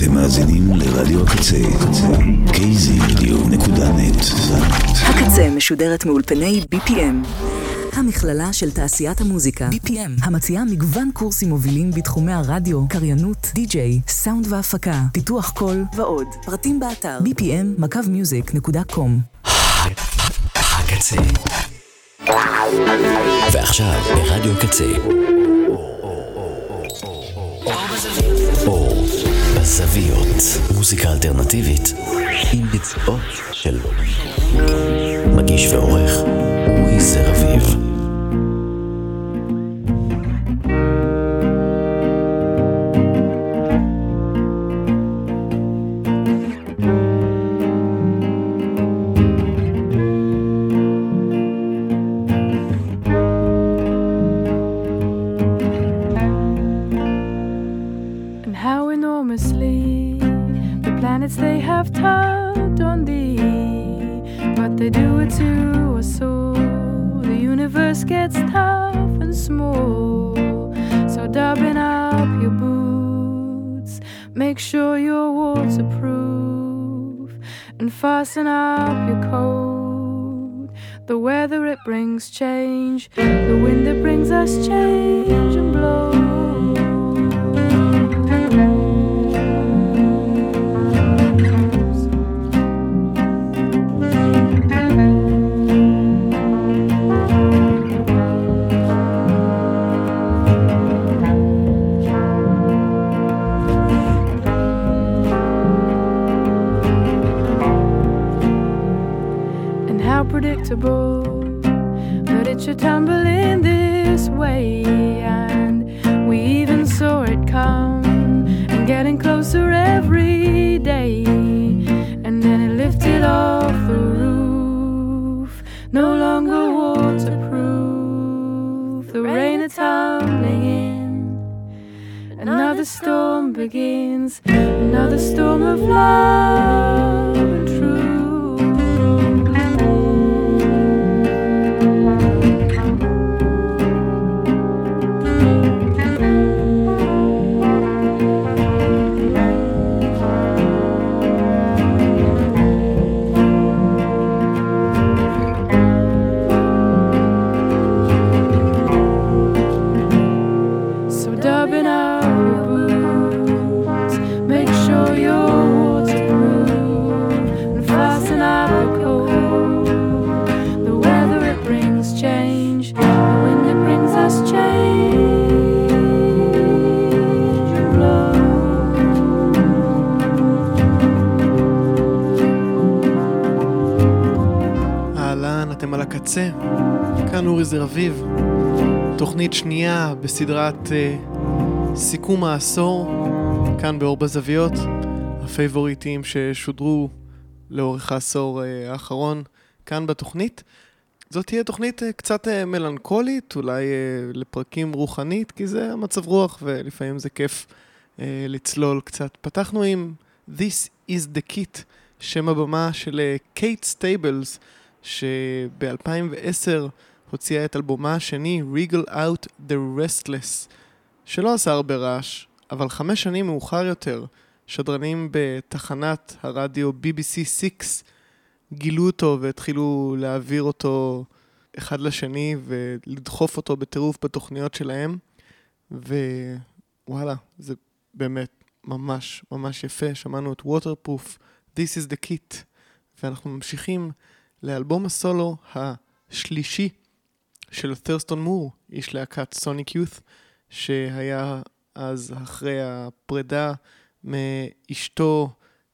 אתם מאזינים לרדיו הקצה, kzradio.net. הקצה משודרת מאולפני BPM, המכללה של תעשיית המוזיקה. BPM, המציעה מגוון קורסים מובילים בתחומי הרדיו, קריינות, די-ג'יי, סאונד והפקה, פיתוח קול ועוד. פרטים באתר bpm-music.com. הקצה. ועכשיו ברדיו הקצה. אור בזוויות, מוזיקה אלטרנטיבית עם ביצועות של מגיש ועורך אורי זר אביב. They have tugged on thee, but they do it to us all. The universe gets tough and small, so dubbing up your boots, make sure you're waterproof, and fasten up your coat. The weather, it brings change, the wind, it brings us change and blow. Predictable, but it should tumble in this way, and we even saw it come and getting closer every day, and then it lifted off the roof, no longer waterproof. The rain is tumbling in, another storm begins, another storm of love and truth. כאן אורי זר אביב, תוכנית שנייה בסדרת סיכום העשור, כאן באור בזוויות, הפייבוריטים ששודרו לאורך העשור האחרון כאן בתוכנית. זאת תהיה תוכנית קצת מלנכולית, אולי לפרקים רוחנית, כי זה המצב רוח ולפעמים זה כיף לצלול קצת. פתחנו עם This is the Kit, שם הבמה של קייט סטייבלס, שב-2010 הוציאה את אלבומה השני, Regal Out the Restless, שלא עשה הרבה רעש, אבל 5 שנים מאוחר יותר, שדרנים בתחנת הרדיו BBC 6 גילו אותו והתחילו להעביר אותו אחד לשני ולדחוף אותו בטירוף בתוכניות שלהם, ווואלה, זה באמת ממש ממש יפה. שמענו את Waterproof, This is the Kit, ואנחנו ממשיכים לאלבום הסולו השלישי של ת'רסטון מור, איש להקת סוניק יות', שהיה אז אחרי הפרידה מאשתו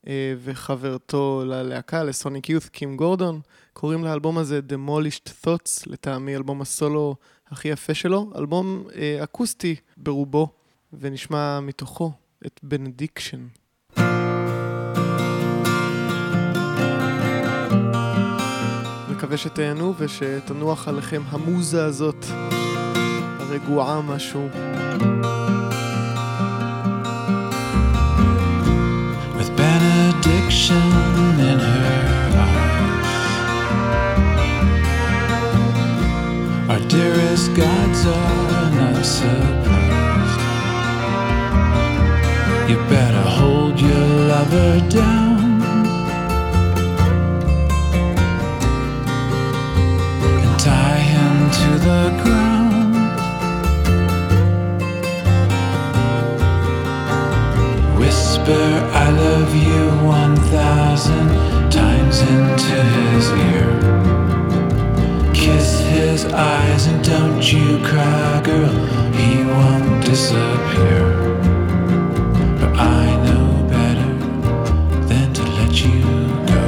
וחברתו ללהקה, לסוניק יות', קים גורדון. קוראים לאלבום הזה Demolished Thoughts, לטעמי אלבום הסולו הכי יפה שלו, אלבום אקוסטי ברובו, ונשמע מתוכו את Benediction. מקווה שתהנו ושתנוח עליכם המוזה הזאת הרגועה משהו. With benediction in her eyes, our dearest gods are not surprised. You better hold your lover down and tie him to the ground. Whisper I love you 1,000 times into his ear. Kiss his eyes and don't you cry, girl, he won't disappear. But I know better than to let you go.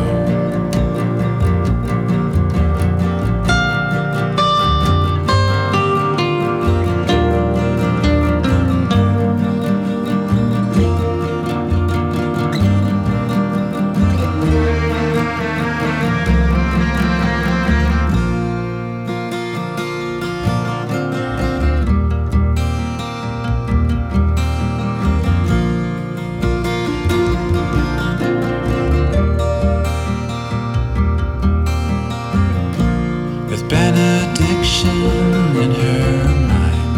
In her mind,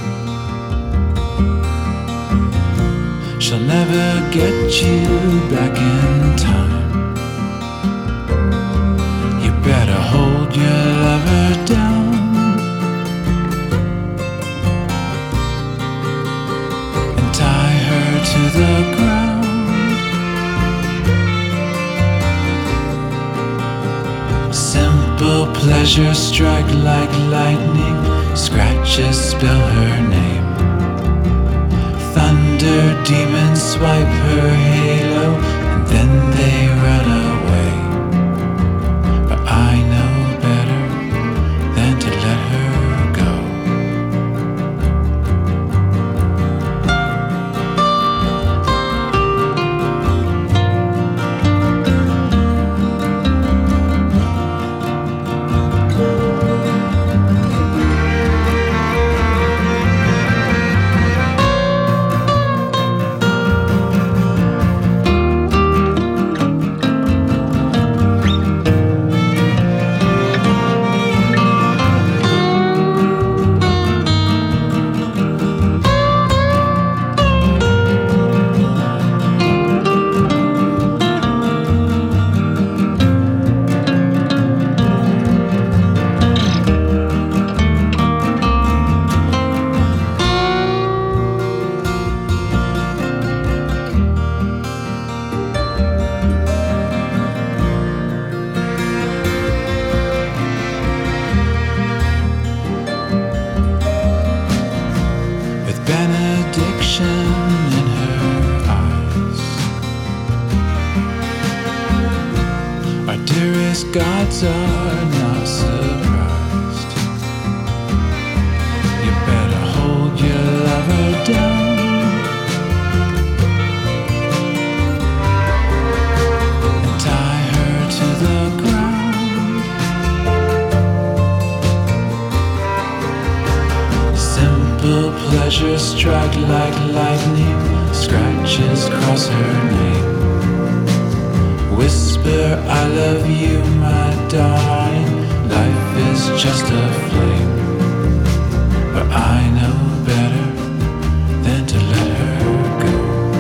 she'll never get you back in time. You better hold your lover down and tie her to the ground. Simple pleasure strike like lightning, scratches spell her name. Thunder demons swipe her halo, and then they run away. But I know better than to let her go. In her eyes, our dearest gods are not surprised. You better hold your lover down and tie her to the ground. Simple pleasure strike like lightning, scratches cross her name. Whisper I love you, my darling, life is just a flame. But I know better than to let her go.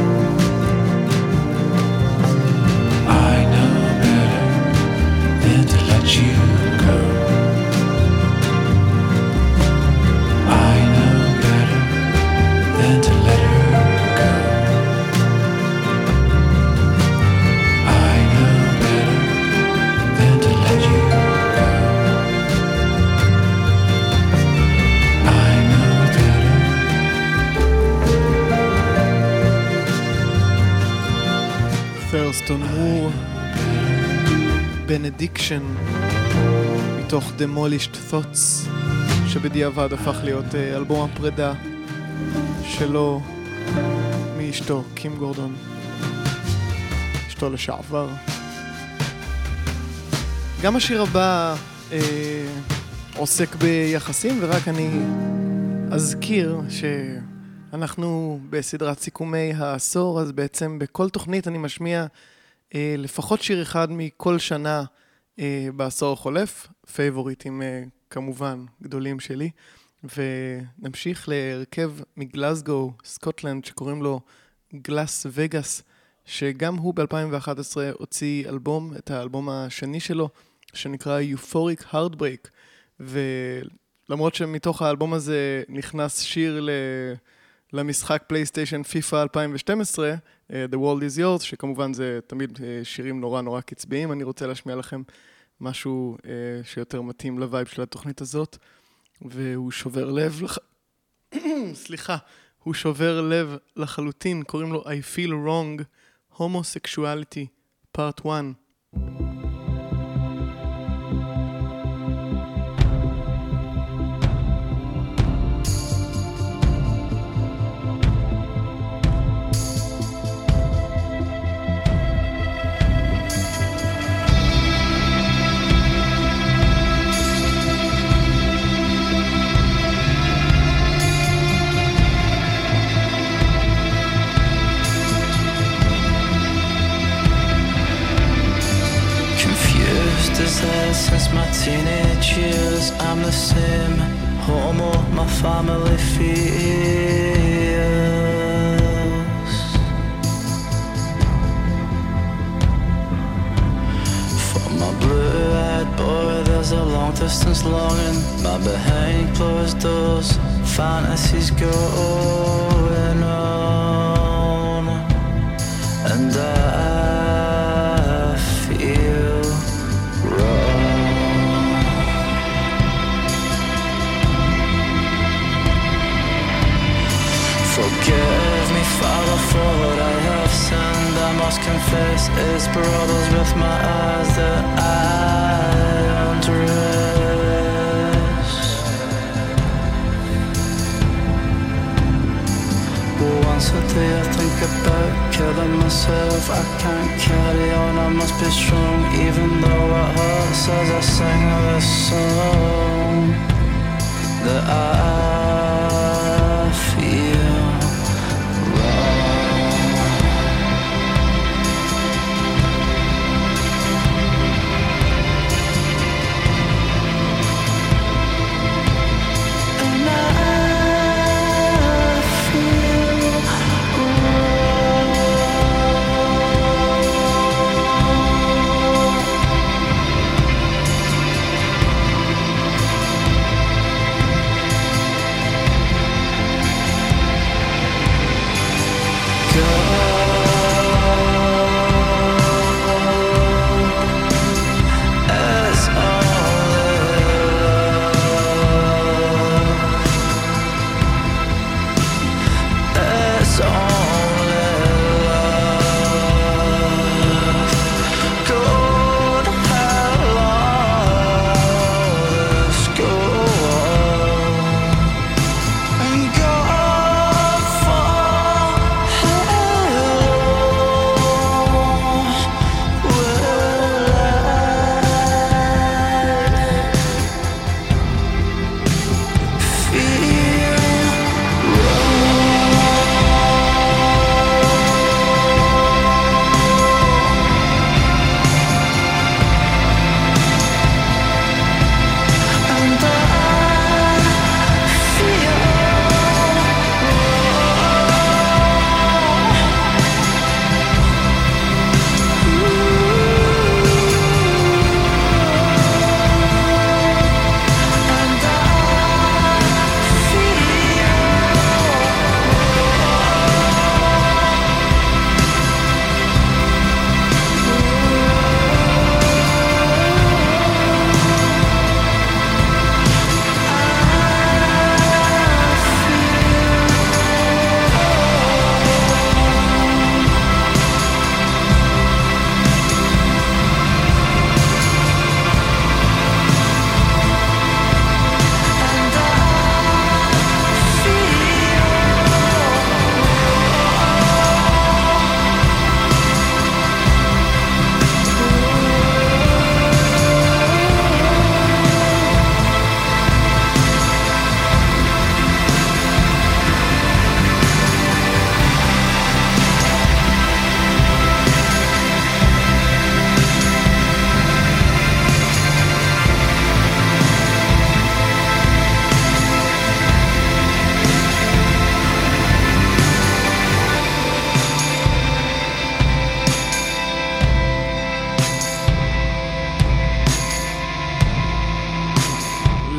I know better than to let you go. I know better than to let her go. I know better than to let you go. I know better. Thurston Moore, Benediction, מתוך Demolished Thoughts, שבדיעבד הפך להיות אלבום הפרידה שלו מאשתו, קים גורדון, אשתו לשעבר. גם השיר הבא עוסק ביחסים, ורק אני אזכיר שאנחנו בסדרת סיכומי העשור, אז בעצם בכל תוכנית אני משמיע לפחות שיר אחד מכל שנה בעשור החולף, פייבוריטים כמובן גדולים שלי, ונמשיך להרכב מגלסגו, סקוטלנד, שקוראים לו גלאס וגאס, שגם הוא ב-2011 הוציא אלבום, את האלבום השני שלו, שנקרא Euphoric Heartbreak, ולמרות שמתוך האלבום הזה נכנס שיר למשחק פלייסטיישן פיפה 2012, The World is Yours, שכמובן זה תמיד שירים נורא נורא קצביים, אני רוצה להשמיע לכם משהו שיותר מתאים לווייב של התוכנית הזאת, והוא שובר לב סליחה, הוא שובר לב לחלוטין, קוראים לו I Feel Wrong, Homosexuality, Part 1. Since my teenage years, I'm the same homo my family fears. For my blue-eyed boy, there's a long-distance longing. My behind closed doors, fantasies going on, and I feel forgive me, Father, for what I have sinned. I must confess, it's brothers with my eyes that I undress. Once a day I think about killing myself. I can't carry on, I must be strong, even though it hurts as I sing this song that I feel.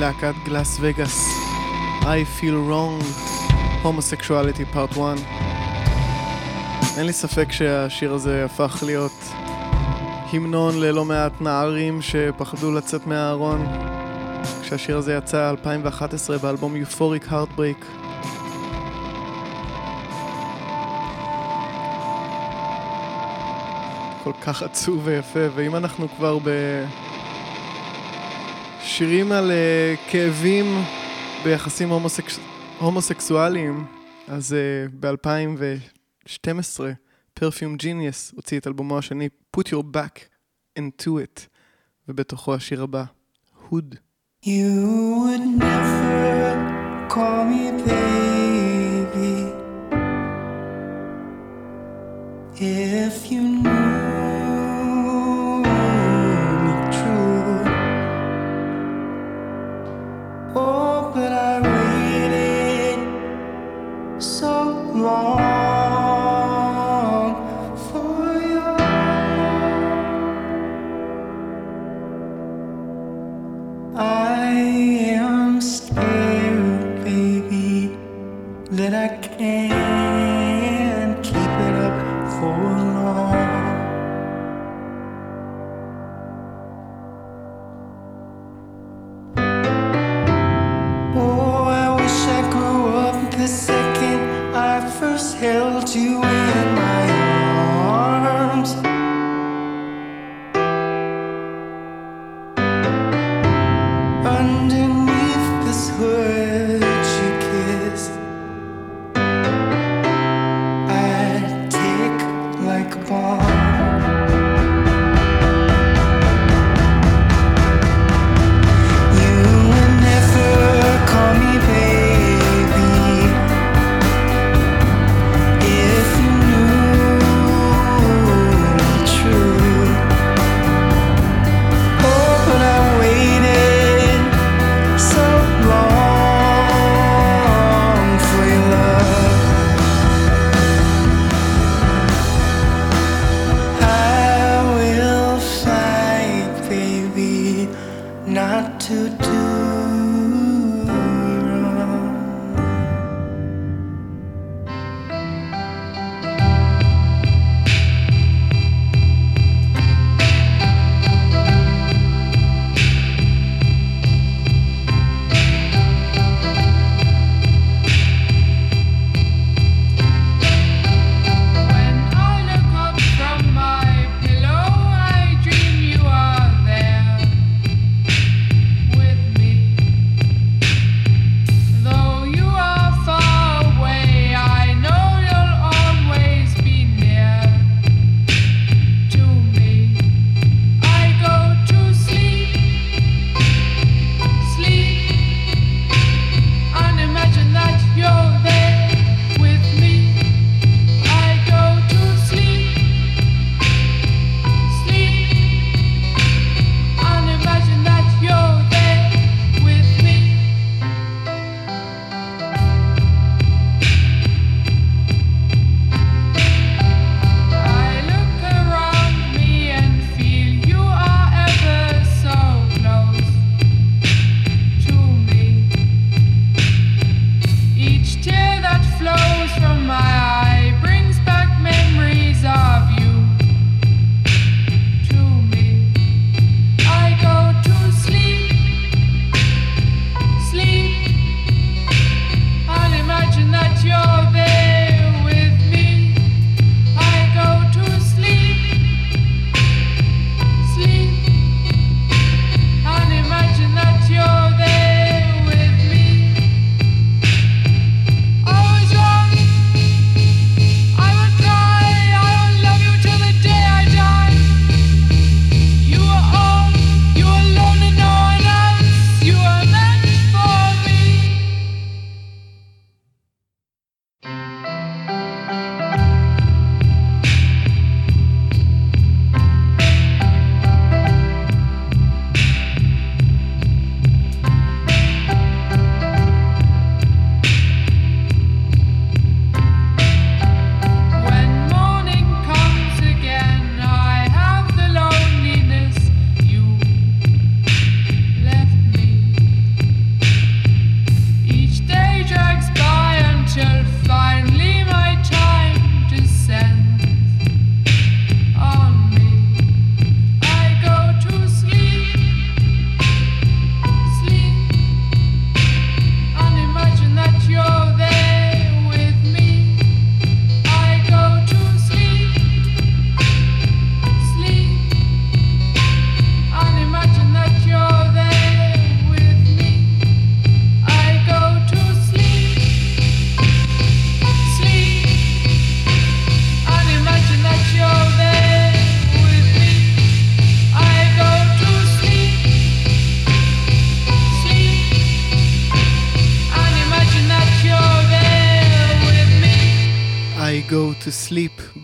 מלהקת גלאס וגאס, I Feel Wrong, Homosexuality Part 1. אין לי ספק שהשיר הזה הפך להיות המנון ללא מעט נערים שפחדו לצאת מהארון. כשהשיר הזה יצא 2011 באלבום Euphoric Heartbreak. כל כך עצוב ויפה. ואם אנחנו כבר בשירים על כאבים ביחסים הומוסקסואליים, אז ב-2012 Perfume Genius הוציא את אלבומו השני Put Your Back Into It, ובתוכו השיר הבא, Hood. You would never call me baby if you knew me true. Oh, but I waited so long for you. I am scared, baby, that I can't keep it up for long. Oh, I wish I grew up the second I first held you in my arms. Underneath this hood you kissed, I'd tick like a bomb. You would never call me baby if you knew me true. Oh, but I waited so long for your love.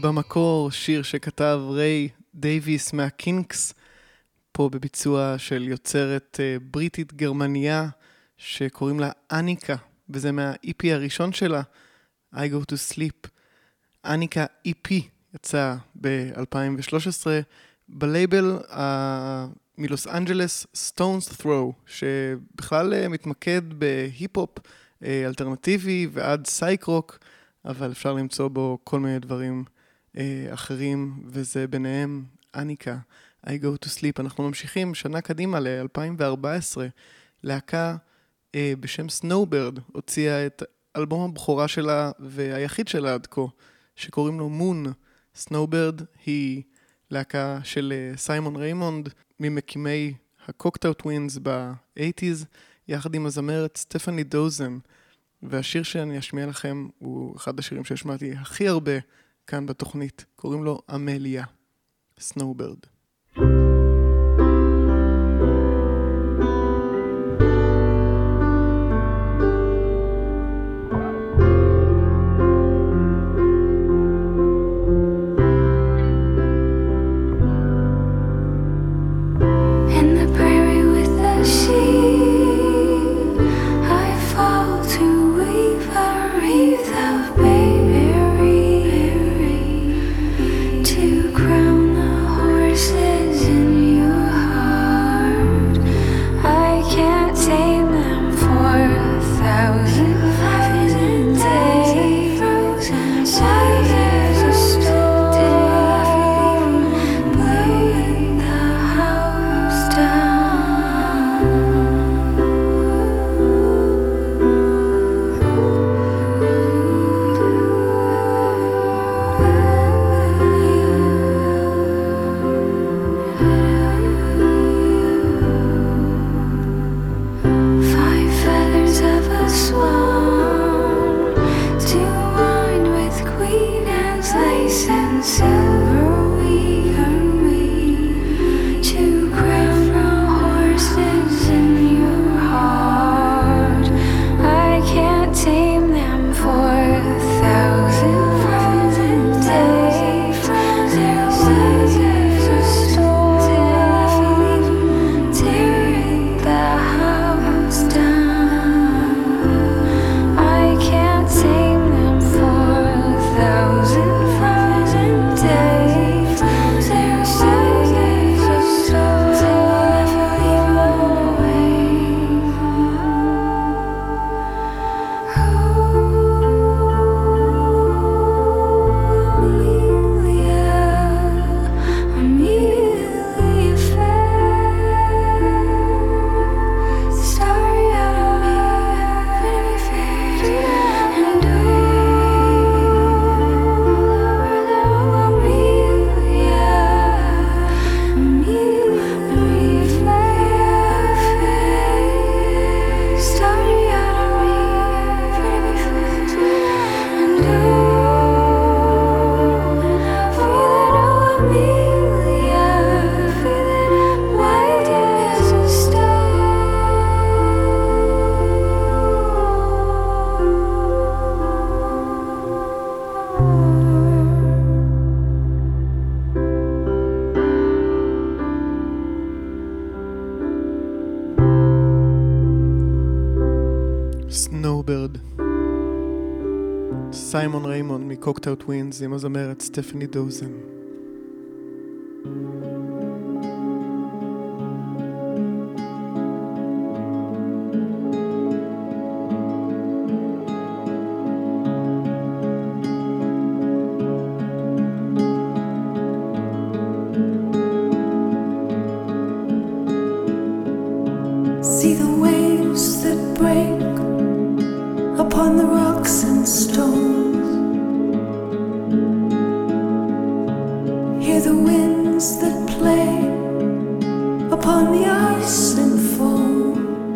במקור שיר שכתב ריי דייביס מהקינקס, פה בביצוע של יוצרת בריטית גרמניה שקוראים לה אניקה, וזה מה-EP הראשון שלה, I Go to Sleep. אניקה EP יצא ב-2013 בלייבל מלוס אנג'לס Stones Throw, שבכלל מתמקד בהיפ-הופ אלטרנטיבי ועד סייק-רוק, אבל אפשר למצוא בו כל מיני דברים אחרים, וזה ביניהם אניקה, I Go to Sleep. אנחנו ממשיכים שנה קדימה ל-2014, להקה בשם סנואוברד הוציאה את אלבום הבכורה שלה והיחיד שלה עד כה, שקוראים לו מון. סנואוברד היא להקה של סיימון ריימונד, ממקימי הקוקטאו טווינס ב-80s, יחד עם הזמרת סטפני דוזן, והשיר שאני אשמיע לכם הוא אחד השירים שהשמעתי הכי הרבה כאן בתוכנית, קוראים לו אמליה, סנואוברד. סנואוברד, סיימון ריימונד מקוקטאו טווינס עם הזמרת סטפני דוזן. See the waves that break upon the rocks and stones. Hear the winds that play upon the ice and foam.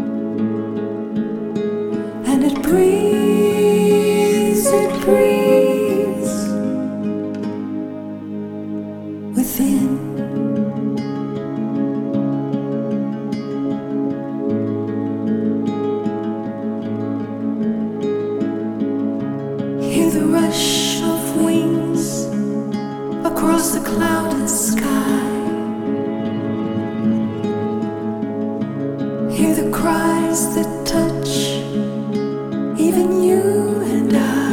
And it breathes within. Hear the rush of wings across the clouded sky. Hear the cries that touch even you and I.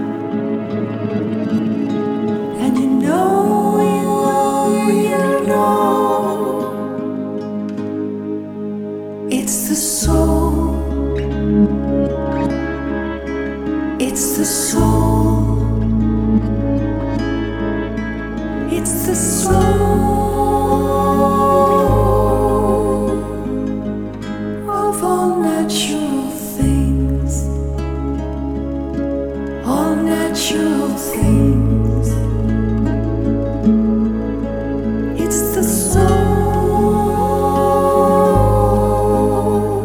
And you know, it's the soul. It's the soul. It's the soul of all natural things. All natural things. It's the soul.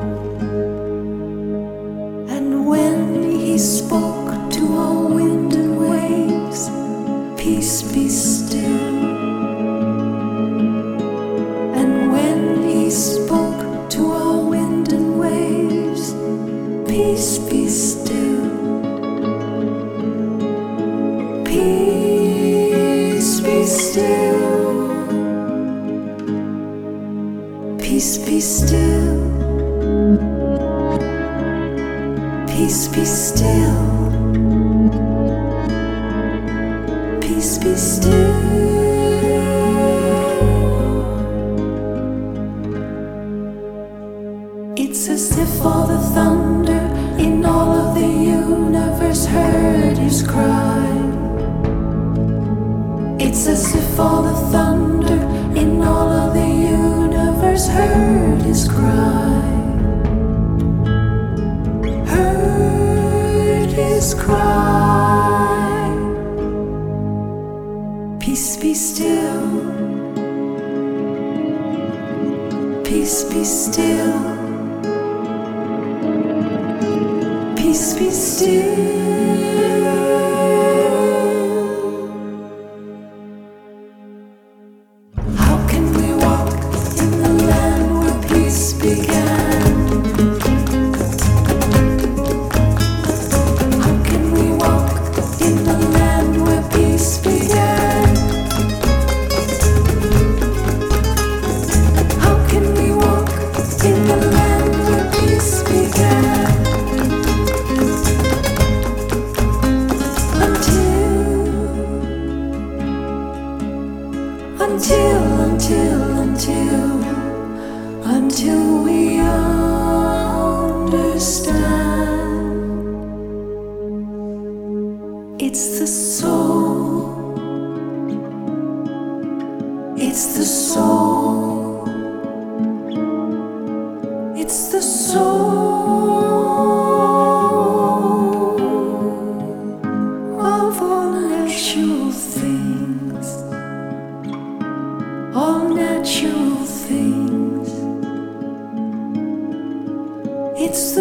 And when he spoke to all wind and waves, peace be still. And when he spoke to all wind and waves, peace be still. Peace be still. Peace be still. Peace be still. Peace be still. It's as if all the thunder in all of the universe heard his cry. It's as if all the thunder in all of the universe heard his cry. Heard his cry. Peace be still. Peace be still. Peace be still. How can we walk in the land where peace began? How can we walk in the land where peace began? How can we walk in the land where peace began? Until we understand. It's the soul. It's the soul. It's the soul of all natural things. All natural things. It's the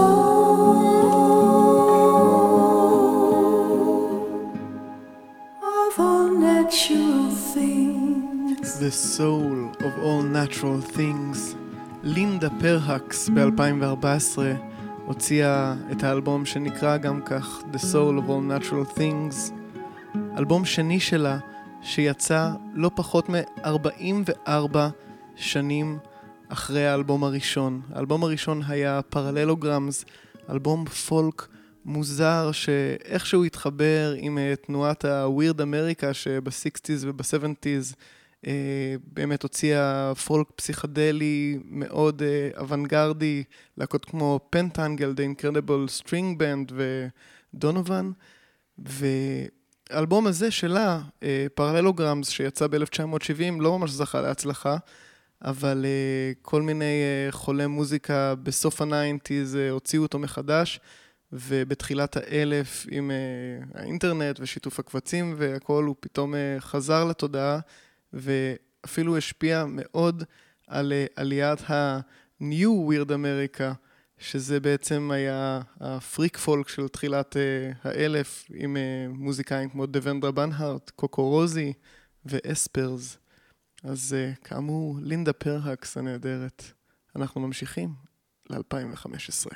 soul of all natural things. The soul of all natural things. לינדה פרהקס ב-2014 הוציאה את האלבום שנקרא גם כך The Soul of All Natural Things. אלבום שני שלה שיצא לא פחות מ-44 שנים אחרי האלבום הראשון. האלבום הראשון היה פרללוגרמס, אלבום פולק מוזר שאיכשהו התחבר עם תנועת הווירד אמריקה שב-60s וב-70s באמת הוציאה פולק פסיכדלי מאוד אוונגרדי, להקות כמו פנטנגל, The Incredible String Band ודונובן. והאלבום הזה שלה, פרללוגרמס, שיצא ב-1970, לא ממש זכה להצלחה, אבל כל מיני חולי מוזיקה בסוף ה-90s הוציאו אותו מחדש, ובתחילת האלף עם האינטרנט ושיתוף הקבצים והכל, הוא פתאום חזר לתודעה, ואפילו השפיע מאוד על עליית ה-New Weird America, שזה בעצם היה הפריק פולק של תחילת האלף, עם מוזיקאים כמו דוונדרה בנהארט, קוקו רוזי ואספרס. אז כאמור, לינדה פרהקס הנהדרת. אנחנו ממשיכים ל-2015.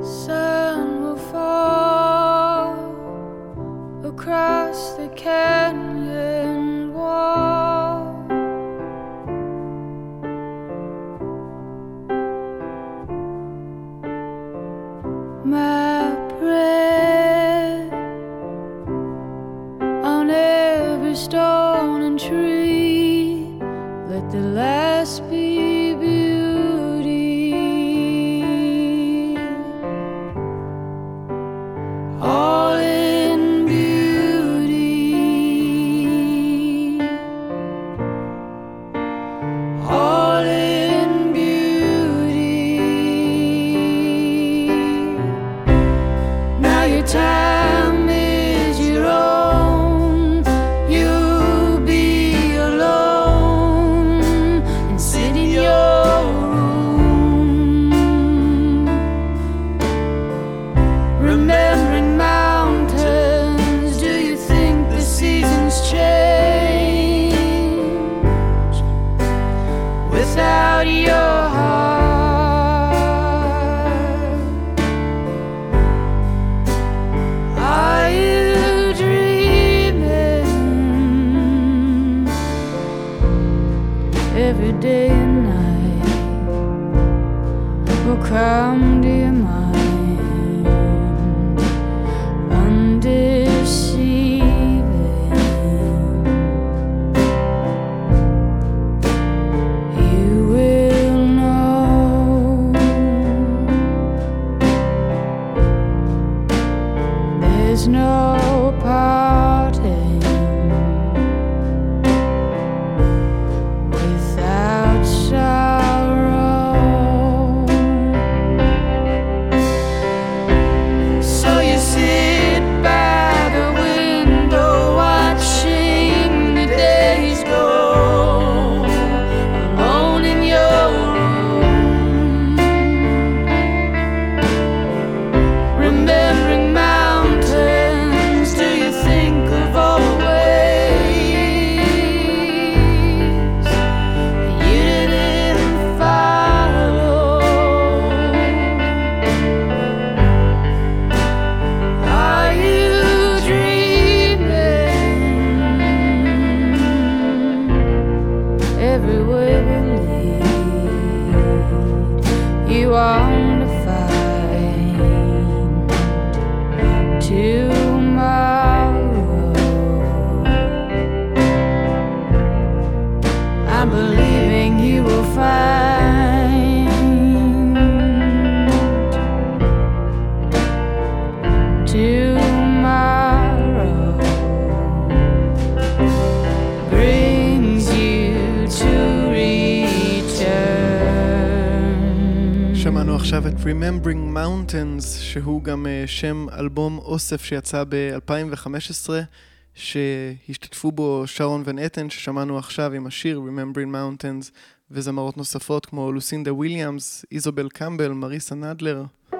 sun will fall across the canyon wall. My breath on every stone and tree, let the last be beauty. All in beauty. All in beauty. Now your time is your own. You'll be alone and sit in your room, remembering mountains. Do you think the seasons change without your heart? Are you dreaming? Every day and night will come to your mind, undeceiving. You will know there's no parting without sorrow. So you sit by the window watching the days go, alone in your room, remembering mountains. Do you think of all the ways you didn't follow? Are you dreaming? Every way will lead you on to find tomorrow. I'm believing you will find tomorrow brings you to return. שמענו עכשיו את Remembering Mountains, שהוא גם שם אלבום אוסף שיצא ב-2015, שהשתתפו בו שרון ון אתן, ששמענו עכשיו עם השיר Remembering Mountains, וזמרות נוספות כמו לוסינדה וויליאמס, איזובל קמבל, מריסה נדלר.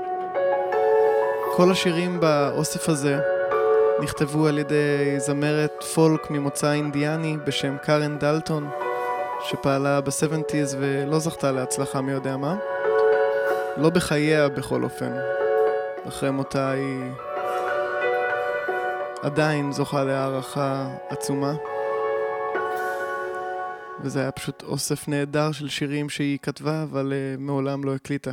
כל השירים באוסף הזה נכתבו על ידי זמרת פולק ממוצא אינדיאני בשם קארן דלטון, שפעלה ב-70s ולא זכתה להצלחה מי יודע מה. לא בחייה בכל אופן. אחרי מותה היא עדיין זוכה להערכה עצומה. וזה היה פשוט אוסף נהדר של שירים שהיא כתבה, אבל מעולם לא הקליטה.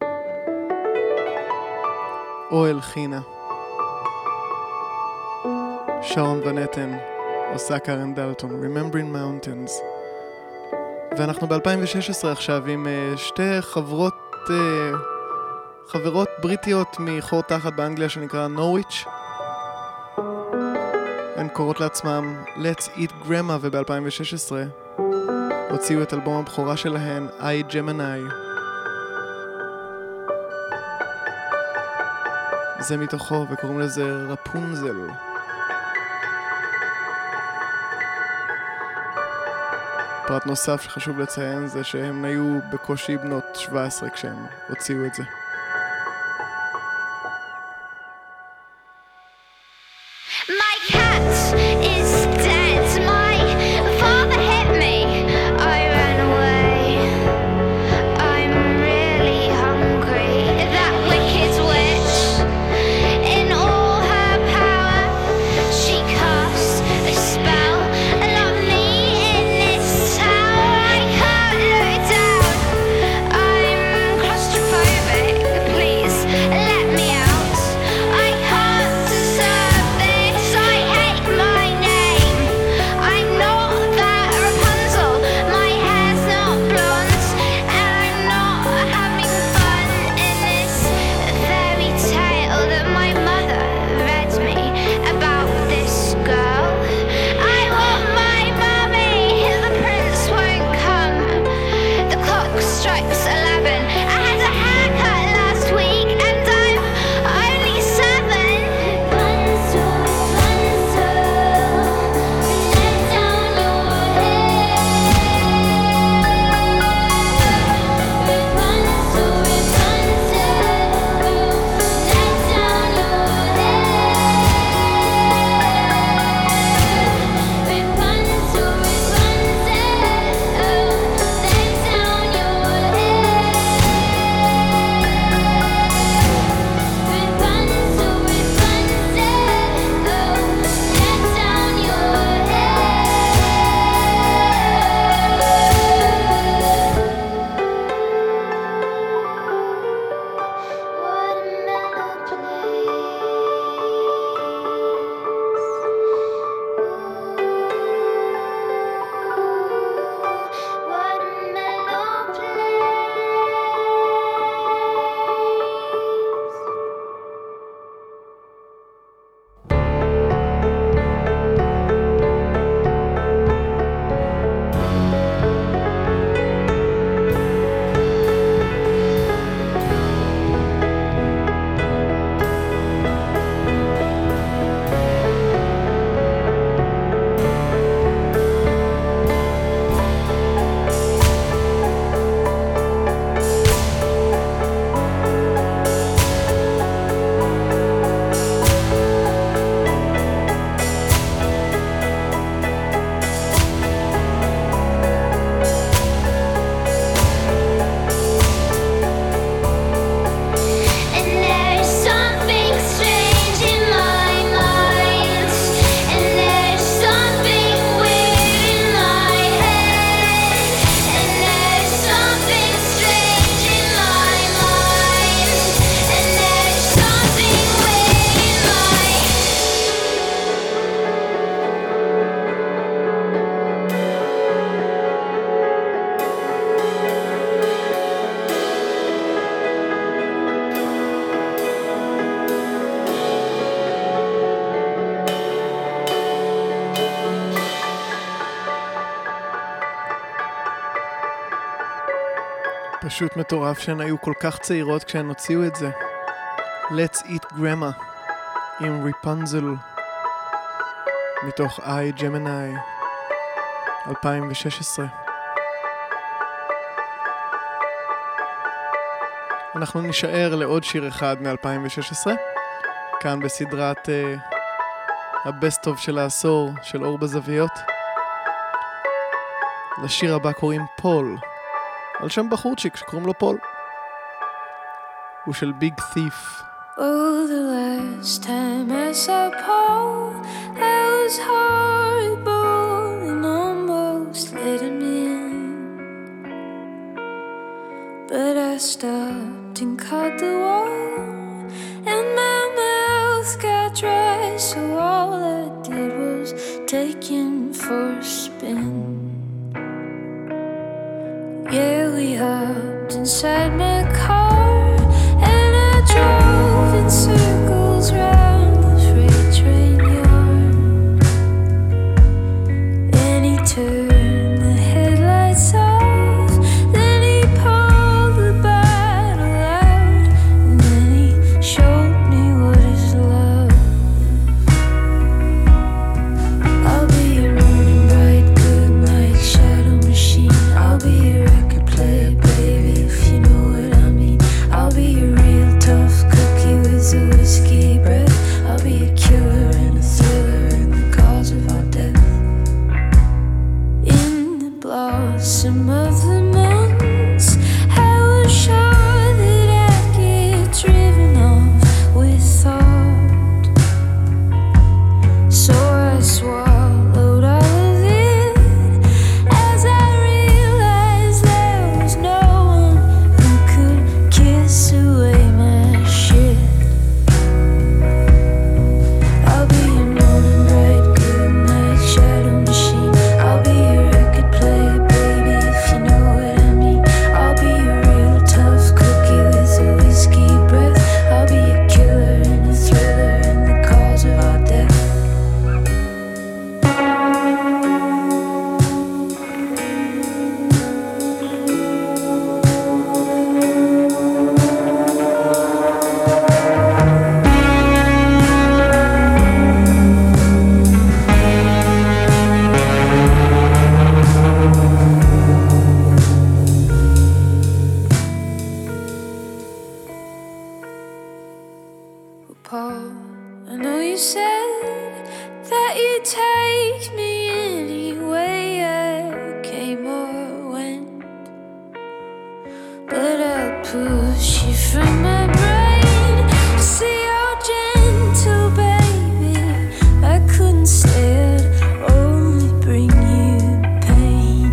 אוהל חינה. שרון ון אתן, עושה קארן דלטון, Remembering Mountains. ואנחנו ב-2016 עכשיו עם שתי חברות בריטיות מחור תחת באנגליה שנקרא נורוויץ'. הן קוראות לעצמם Let's Eat Grandma, וב-2016 הוציאו את אלבום הבכורה שלהן I Gemini. זה מתוכו וקוראים לזה רפונזל. פרט נוסף שחשוב לציין זה שהם היו בקושי בנות 17 כשהם הוציאו את זה. My cat is dead. My father hit me. I ran away. I'm really hungry. That wicked way. פשוט מטורף שהן היו כל כך צעירות כשהן הוציאו את זה. Let's Eat Grandma עם ריפונזל מתוך I Gemini 2016. אנחנו נשאר לעוד שיר אחד מ-2016 כאן בסדרת הבסט טוב של העשור של אור בזוויות. לשיר הבא קוראים פול, על שם בחורצ'יק שקוראים לו פול. הוא של ביג תיף. Oh, the last time I saw Paul, that was horrible and almost let him in. But I stopped and caught the wall, and my mouth got dry, so all I did was take him for a spin. Yeah, we hopped inside my car, and I drove in circles round the freight train yard. And he turned the headlights off, then he pulled the bottle out, and then he showed me what is love. I'll be your running bright good night shadow machine. I'll be your record player, baby, if you know what I mean. I'll be your real tough cookie with a whiskey breath. I'll be a killer and a thriller and the cause of our death. In the blossom of the months, I was sure that I'd get driven off with thought. So I swallowed all of it as I realized there was no one who could kiss away my shit. I'll be your morning bright good night shadow machine. I'll be your record player, baby, if you know what I mean. I'll be your real tough cookie with a whiskey breath. I'll be a killer and a thriller and the cause of our death. Paul, I know you said that you'd take me any way I came or went, but I'd push you from my brain. See how gentle, baby, I couldn't say I'd only bring you pain.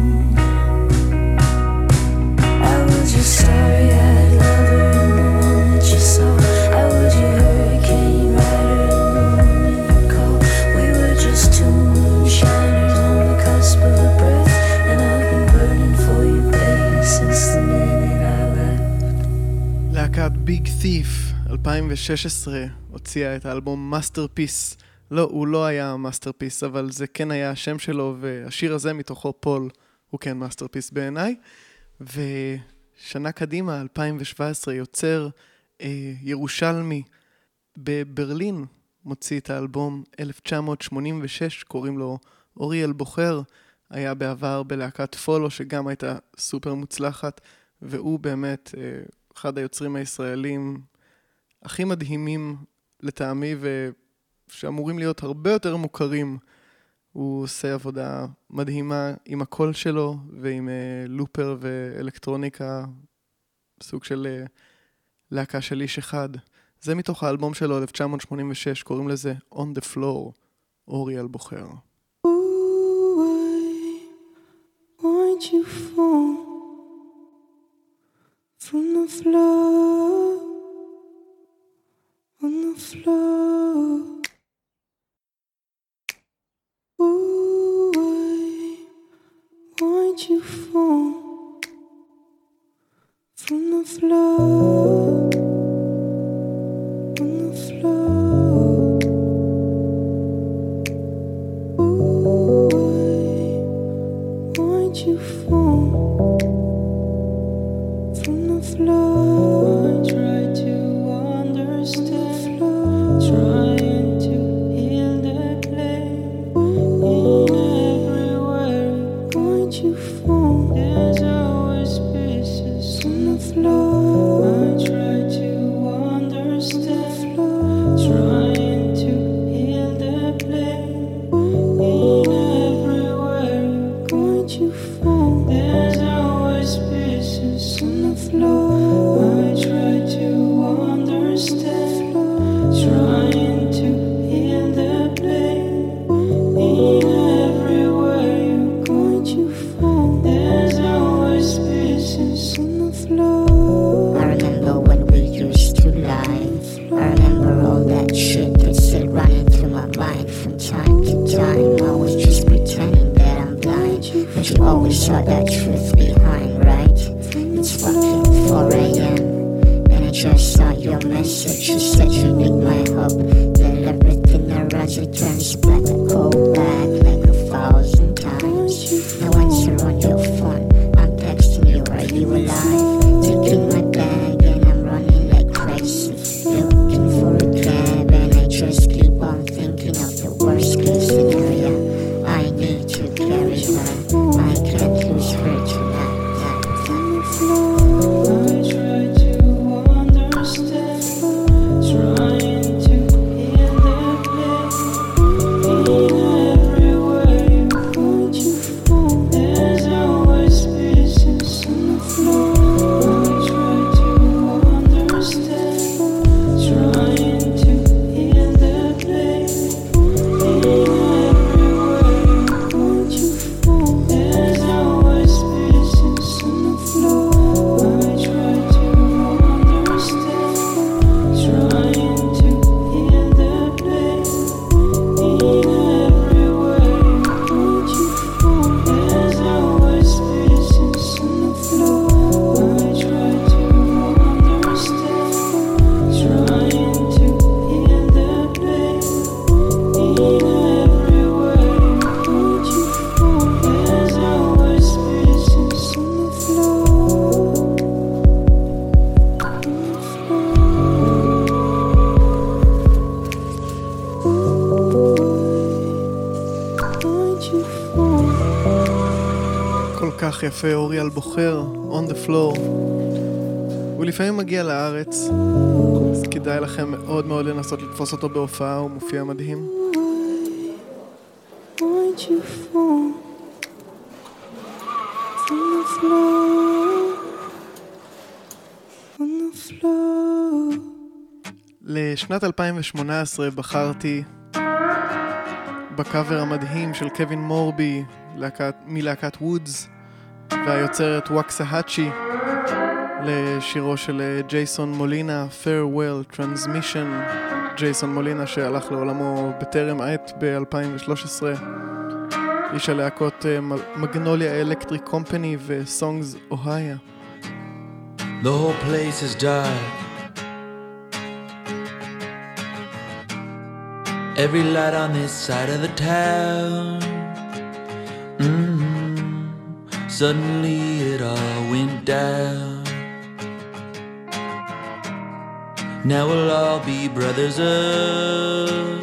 I was your starry-eyed lover and the one that you saw. I was your hurricane rider and the woman you call. We were just two moonshiners on the cusp of a breath, and I've been burning for you, baby, since the minute I left. להקת ביג תיף 2016 הוציאה את האלבום מאסטרפיס. לא, הוא לא היה מאסטרפיס, אבל זה כן היה השם שלו, והשיר הזה מתוכו פול הוא כן מאסטרפיס בעיניי. ושנה קדימה, 2017, יוצר ירושלמי בברלין מוציא את האלבום 1986, קוראים לו אוריאל בוחר. היה בעבר בלהקת פולו שגם הייתה סופר מוצלחת, והוא באמת אחד היוצרים הישראלים הכי מדהימים לטעמי ושאמורים להיות הרבה יותר מוכרים. הוא עושה עבודה מדהימה עם הקול שלו ועם לופר ואלקטרוניקה, סוג של להקה של איש אחד. זה מתוך האלבום שלו 1986, קוראים לזה On the Floor, אוריאל בוחר. Why'd you fall from the floor, on the floor? Ooh, why'd you fall from the floor, on the floor? Ooh, why'd you fall from just saw your message. You said you need my help, that everything around you turns black. Hold back like 1,000 times. Now answer on your phone, I'm texting you, are you alive? Taking my bag and I'm running like crazy, looking for a cab, and I just keep on thinking of the worst case scenario. I need to carry her, I can't lose her tonight. כך יפה, אוריאל בוחר, on the floor. הוא לפעמים מגיע לארץ, אז כדאי לכם מאוד מאוד לנסות לתפוס אותו בהופעה, הוא מופיע מדהים. לשנת 2018 בחרתי בקאבר המדהים של קווין מורבי מלהקת וודס והיוצרת ווקסהאצ'י לשירו של ג'ייסון מולינה, Farewell Transmission. ג'ייסון מולינה שהלך לעולמו בטרם עת ב-2013, איש הלהקות מגנוליה אלקטריק קומפני וסונגס אוהיה. The whole place is dark, every light on this side of the town. Suddenly it all went down. Now we'll all be brothers of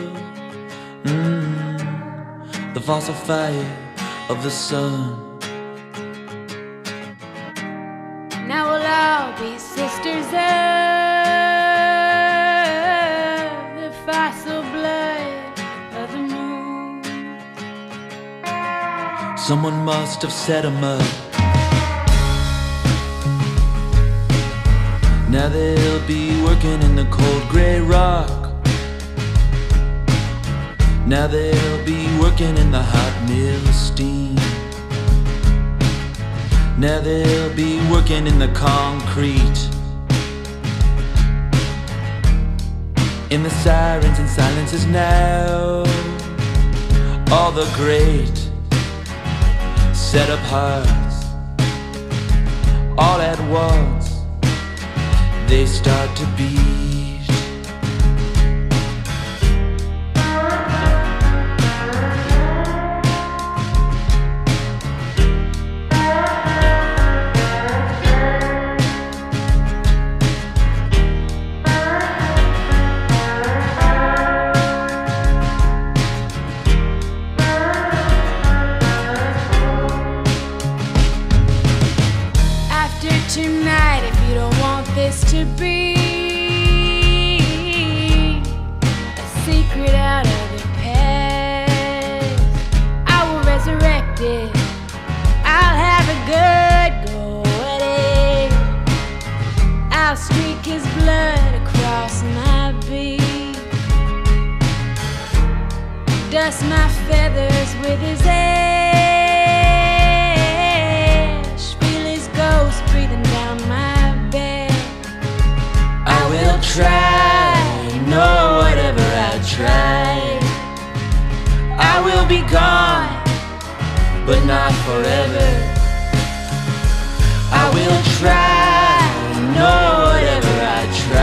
the fossil fire of the sun. Now we'll all be sisters of the fossil blood of the moon. Someone must have set 'em up. Now they'll be working in the cold gray rock. Now they'll be working in the hot mill steam. Now they'll be working in the concrete, in the sirens and silences now. All the great set up hearts, all at once they start to beat. Dust my feathers with his ash, feel his ghost breathing down my bed. I will try, no, whatever I try, I will be gone, but not forever. I will try, no, whatever I try,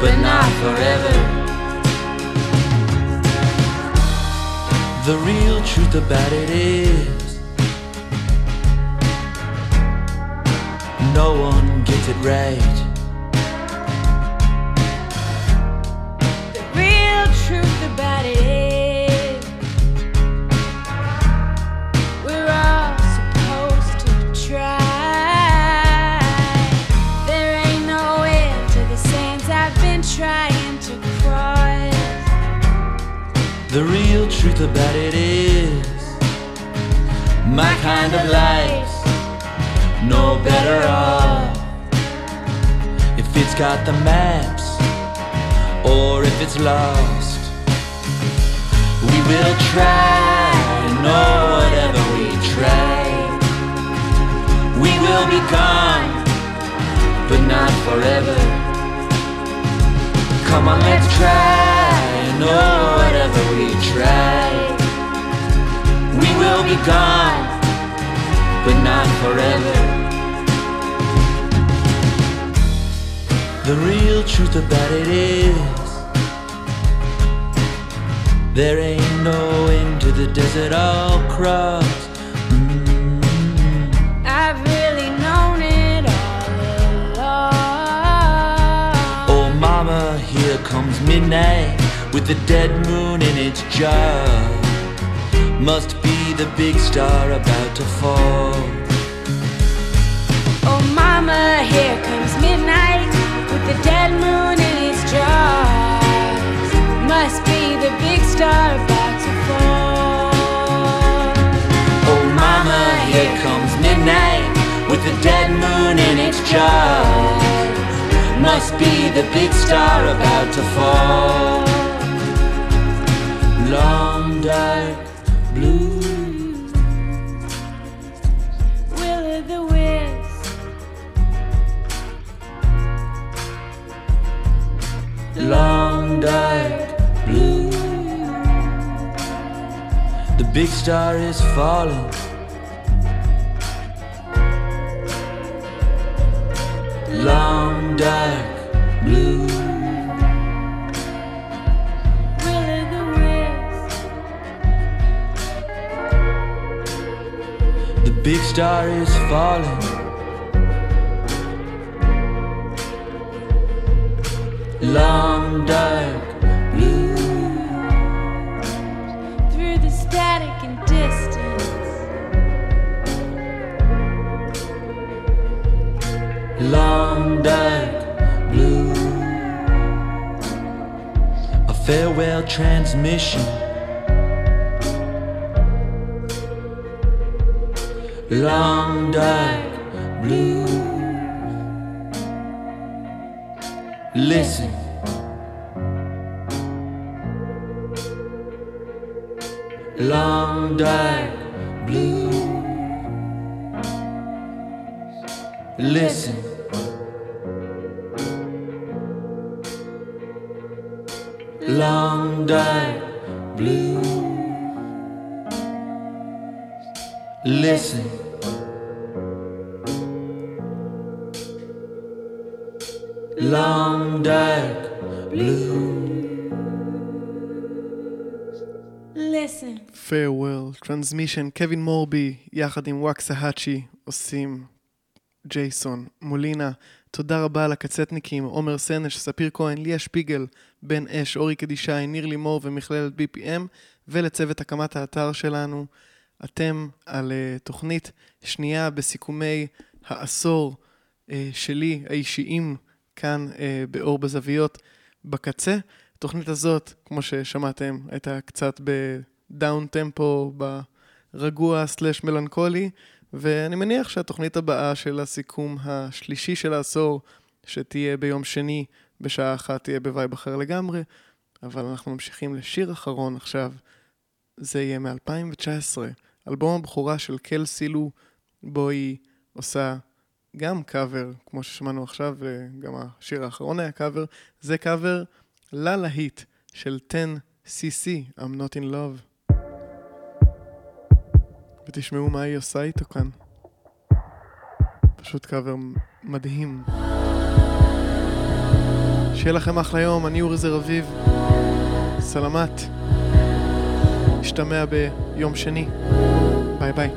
but not forever. The real truth about it is no one gets it right. The real truth about it is we're all supposed to try. There ain't no end to the sands I've been trying to cross. The real truth about it is my kind of life's no better off if it's got the maps or if it's lost. We will try, no whatever we try. We will be gone, but not forever. Come on, let's try, no whatever we try. We will be gone, but not forever. The real truth about it is there ain't no end to the desert I'll cross. I've really known it all along. Oh mama, here comes midnight with the dead moon in its jaw. Must be the big star about to fall. Oh mama, here comes midnight with the dead moon in its jaws. Must be the big star about to fall. Oh mama, here comes midnight with the dead moon in its jaws. Must be the big star about to fall. Long dark blue will-o'-the-wisp, long dark blue. The big star is falling. Long dark blue. will-o'-the-wisp, The big star is falling. Long dark blue. through the static and distance. Long dark blue. A farewell transmission. Long dark blue. Listen. Long dark blue. Listen. Long dark blue. Listen. Long dark blue. Listen. Farewell, Transmission, קווין מורבי, יחד עם וואקסהאצ'י, עושים ג'ייסון מולינה. תודה רבה לקצטניקים, עומר סנש, ספיר כהן, ליה שפיגל, בן אש, אורי קדישי, ניר לימור ומכללת BPM, ולצוות הקמת האתר שלנו. אתם על תוכנית שנייה בסיכומי העשור שלי, האישיים, כאן באור בזוויות בקצה. התוכנית הזאת, כמו ששמעתם, הייתה קצת בדאון טמפו, ברגוע סלש מלנכולי, ואני מניח שהתוכנית הבאה של הסיכום השלישי של העשור, שתהיה ביום שני בשעה 1, תהיה בווייב אחר לגמרי, אבל אנחנו ממשיכים לשיר אחרון עכשיו. זה יהיה מ-2019, אלבום הבכורה של קל סילו, בו היא עושה גם קאבר, כמו ששמענו עכשיו, וגם השיר האחרון היה קאבר. זה קאבר ללהיט של 10cc, I'm not in love. ותשמעו מה היא עושה איתו כאן. פשוט קאבר מדהים. שיהיה לכם אחלה יום, אני אורי זר אביב. סלמת. נשתמע ביום שני. ביי ביי.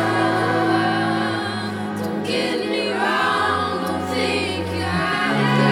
Get me wrong, don't think I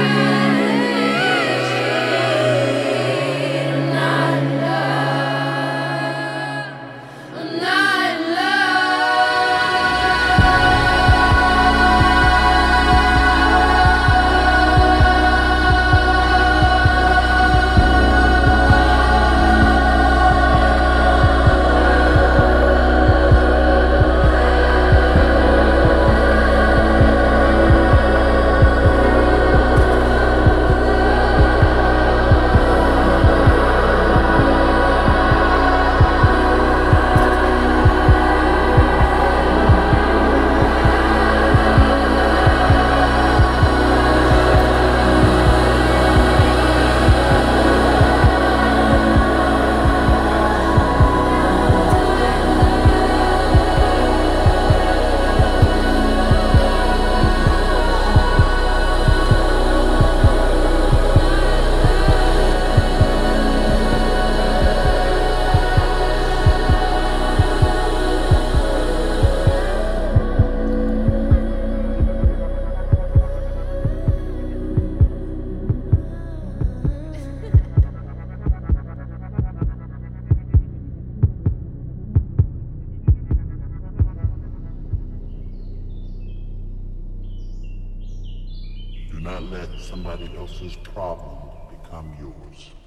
somebody else's problem become yours.